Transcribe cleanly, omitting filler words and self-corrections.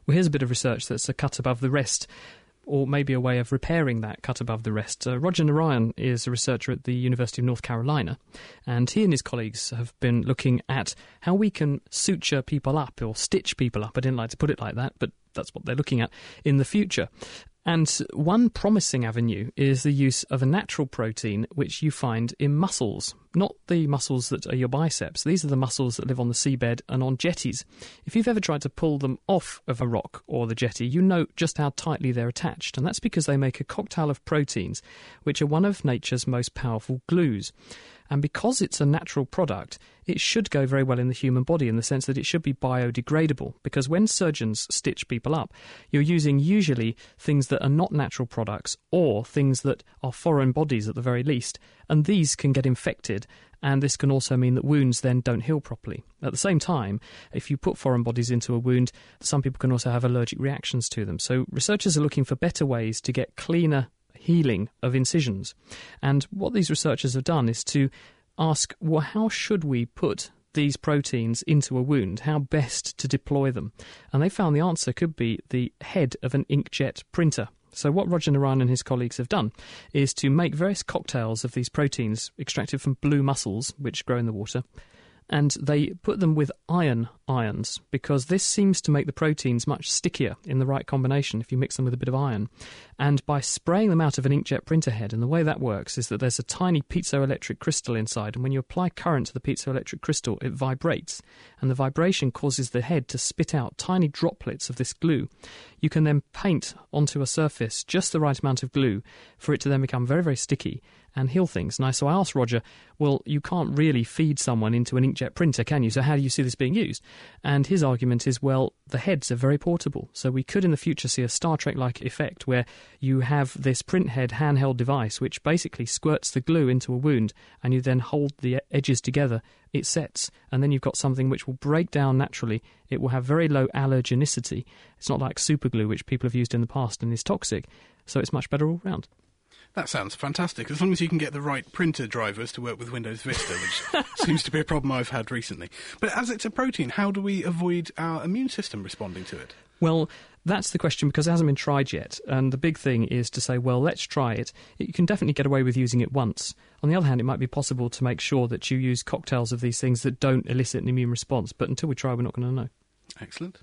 Well, here's a bit of research that's a cut above the rest, or maybe a way of repairing that cut above the rest. Roger Narayan is a researcher at the University of North Carolina, and he and his colleagues have been looking at how we can suture people up or stitch people up. I didn't like to put it like that, but that's what they're looking at in the future. And one promising avenue is the use of a natural protein which you find in mussels, not the mussels that are your biceps. These are the mussels that live on the seabed and on jetties. If you've ever tried to pull them off of a rock or the jetty, you know just how tightly they're attached, and that's because they make a cocktail of proteins which are one of nature's most powerful glues. And because it's a natural product, it should go very well in the human body in the sense that it should be biodegradable. Because when surgeons stitch people up, you're using usually things that are not natural products or things that are foreign bodies at the very least. And these can get infected. And this can also mean that wounds then don't heal properly. At the same time, if you put foreign bodies into a wound, some people can also have allergic reactions to them. So researchers are looking for better ways to get cleaner healing of incisions. And what these researchers have done is to ask, well, how should we put these proteins into a wound? How best to deploy them? And they found the answer could be the head of an inkjet printer. So what Roger Narayan and his colleagues have done is to make various cocktails of these proteins extracted from blue mussels, which grow in the water, and they put them with ions, because this seems to make the proteins much stickier in the right combination if you mix them with a bit of iron. And by spraying them out of an inkjet printer head, and the way that works is that there's a tiny piezoelectric crystal inside, and when you apply current to the piezoelectric crystal, it vibrates, and the vibration causes the head to spit out tiny droplets of this glue. You can then paint onto a surface just the right amount of glue for it to then become very, very sticky and heal things. Now, so I asked Roger, well, you can't really feed someone into an inkjet printer, can you? So how do you see this being used? And his argument is, well, the heads are very portable. So we could in the future see a Star Trek-like effect where you have this print head handheld device which basically squirts the glue into a wound, and you then hold the edges together, it sets, and then you've got something which will break down naturally. It will have very low allergenicity. It's not like superglue, which people have used in the past and is toxic. So it's much better all round. That sounds fantastic, as long as you can get the right printer drivers to work with Windows Vista, which seems to be a problem I've had recently. But as it's a protein, how do we avoid our immune system responding to it? Well, that's the question, because it hasn't been tried yet. And the big thing is to say, well, let's try it. You can definitely get away with using it once. On the other hand, it might be possible to make sure that you use cocktails of these things that don't elicit an immune response. But until we try, we're not going to know. Excellent.